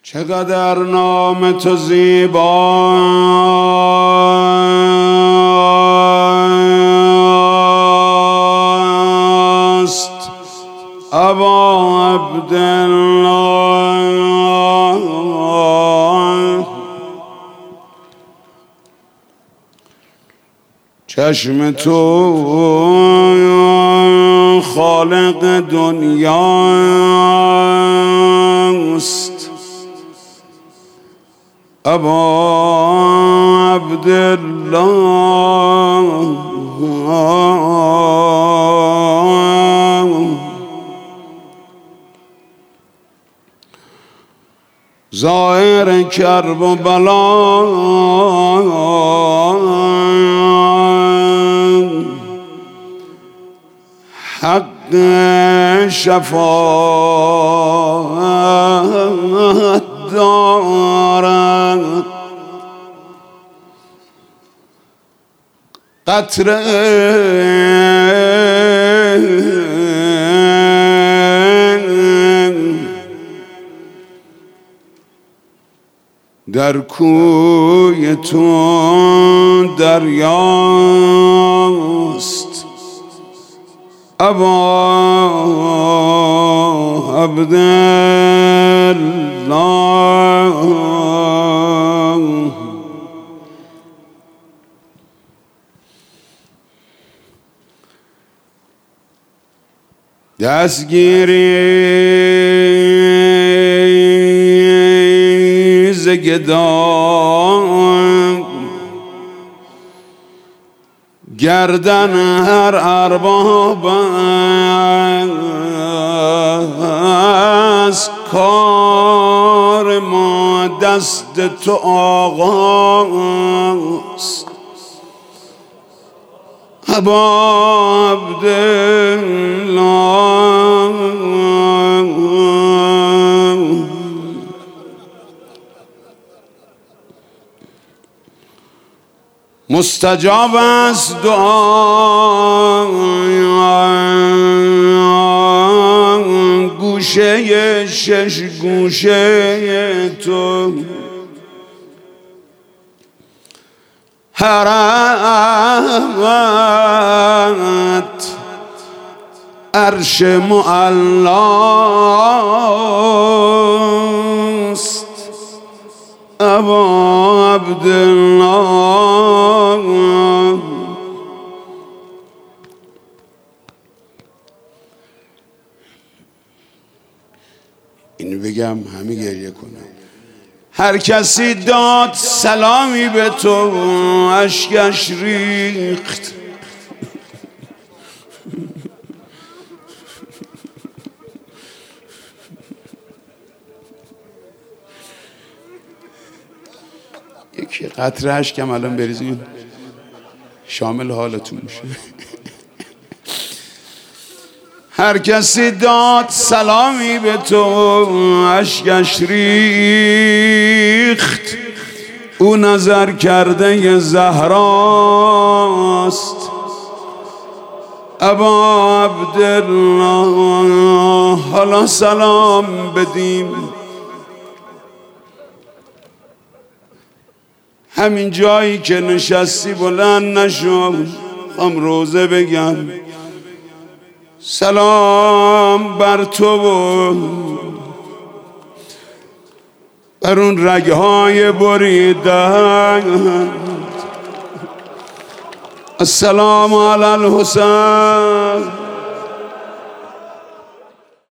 چقدر نام تو زیباست ابا عبدالله. چشم تو خالق دنیاست ابا عبدالله. ظاهر کرب و بلا حق شفاعت دارد. قطره در کوی تو دریاست ابا عبدالله. دستگیری ز گدای گردن هر ارباب است. کار ما دست تو آقاست ابا عبدالله. مستجاب است دعا گوشه شش گوشه تو. حرمت عرش معلاست ابا عبدالله. اینو بگم همه گریه کنم. هر کسی داد سلامی به تو اشکش ریخت. یکی قطره اشکم الان بریزین شامل حالتون میشه. هر کسی داد سلامی به تو اشکش ریخت. او نظر کرده زهراست ابا عبدالله. حالا سلام بدیم همین جایی که نشستی بلند نشو. روزه بگم سلام بر تو و بر اون رگهای بریدن. السلام علی الحسین.